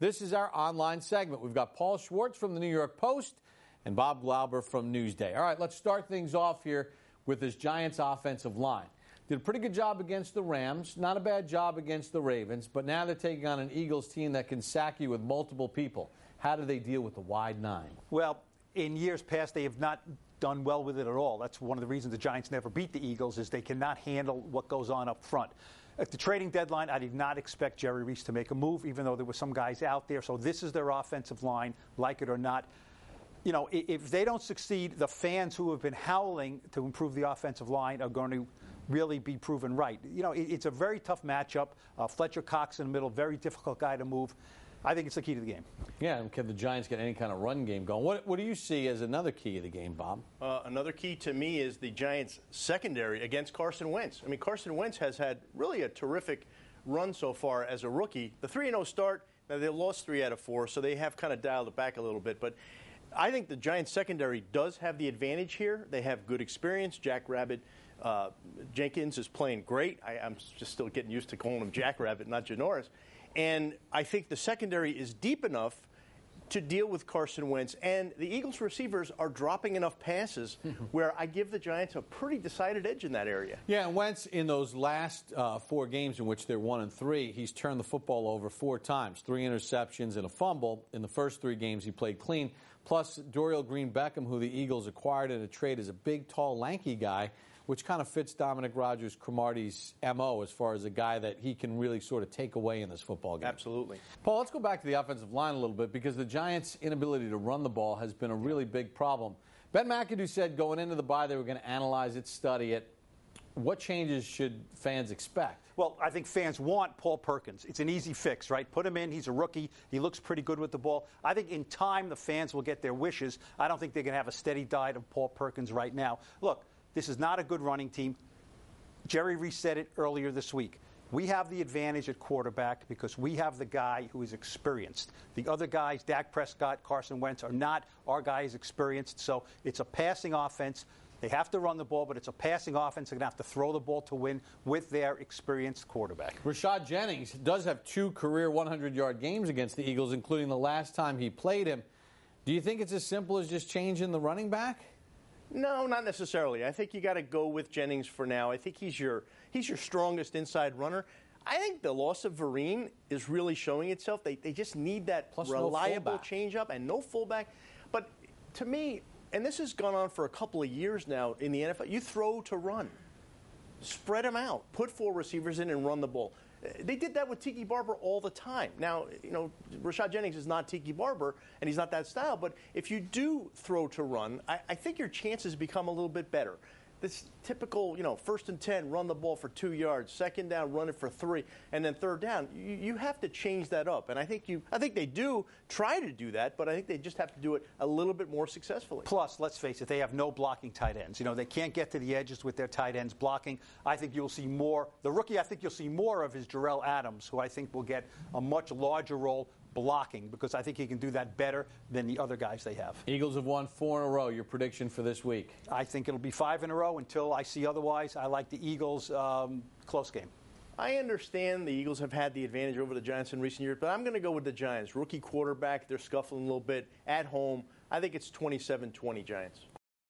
This is our online segment. We've got Paul Schwartz from the New York Post and Bob Glauber from Newsday. All right, let's start things off here with this Giants offensive line. Did a pretty good job against the Rams, not a bad job against the Ravens, but now they're taking on an Eagles team that can sack you with multiple people. How do they deal with the wide nine? Well, in years past, they have not done well with it at all. That's one of the reasons the Giants never beat the Eagles, is they cannot handle what goes on up front. At the trading deadline, I did not expect Jerry Reese to make a move, even though there were some guys out there. So this is their offensive line, like it or not. You know, if they don't succeed, the fans who have been howling to improve the offensive line are going to really be proven right. You know, it's a very tough matchup. Fletcher Cox in the middle, very difficult guy to move. I think it's the key to the game. Yeah, and can the Giants get any kind of run game going? What do you see as another key of the game, Bob? Another key to me is the Giants' secondary against Carson Wentz. I mean, Carson Wentz has had really a terrific run so far as a rookie. The 3-0 start, now they lost 3 out of 4, so they have kind of dialed it back a little bit. But I think the Giants' secondary does have the advantage here. They have good experience. Jack Rabbit Jenkins is playing great. I'm just still getting used to calling him Jack Rabbit, not Janoris. And I think the secondary is deep enough to deal with Carson Wentz. And the Eagles receivers are dropping enough passes where I give the Giants a pretty decided edge in that area. Yeah, and Wentz, in those last 4 games in which they're 1-3, he's turned the football over 4 times, 3 interceptions and a fumble. In the first 3 games, he played clean. Plus, Dorial Green-Beckham, who the Eagles acquired in a trade, is a big, tall, lanky guy, which kind of fits Dominic Rodgers-Cromartie's M.O. as far as a guy that he can really sort of take away in this football game. Absolutely. Paul, let's go back to the offensive line a little bit, because the Giants' inability to run the ball has been a really big problem. Ben McAdoo said going into the bye they were going to analyze it, study it. What changes should fans expect? Well, I think fans want Paul Perkins. It's an easy fix, right? Put him in. He's a rookie. He looks pretty good with the ball. I think in time the fans will get their wishes. I don't think they're going to have a steady diet of Paul Perkins right now. Look, this is not a good running team. Jerry Reese said it earlier this week. We have the advantage at quarterback because we have the guy who is experienced. The other guys, Dak Prescott, Carson Wentz, are not. Our guy is experienced. So it's a passing offense. They have to run the ball, but it's a passing offense. They're going to have to throw the ball to win with their experienced quarterback. Rashad Jennings does have 2 career 100-yard games against the Eagles, including the last time he played him. Do you think it's as simple as just changing the running back? No, not necessarily. I think you got to go with Jennings for now. I think he's your strongest inside runner. I think the loss of Vereen is really showing itself. They just need that Plus reliable changeup and no fullback. But to me, and this has gone on for a couple of years now in the NFL, you throw to run. Spread them out. Put 4 receivers in and run the ball. They did that with Tiki Barber all the time. Now, you know, Rashad Jennings is not Tiki Barber, and he's not that style. But if you do throw to run, I think your chances become a little bit better. This typical, you know, 1st and 10, run the ball for 2 yards, 2nd down, run it for 3, and then 3rd down. You have to change that up, and I think they do try to do that, but I think they just have to do it a little bit more successfully. Plus, let's face it, they have no blocking tight ends. You know, they can't get to the edges with their tight ends blocking. I think you'll see more. The rookie, I think you'll see more of is Jarrell Adams, who I think will get a much larger role blocking, because I think he can do that better than the other guys they have. Eagles have won 4 in a row. Your prediction for this week? I think it'll be 5 in a row until I see otherwise. I like the Eagles. Close game. I understand the Eagles have had the advantage over the Giants in recent years, but I'm going to go with the Giants. Rookie quarterback, they're scuffling a little bit at home. I think it's 27-20 Giants.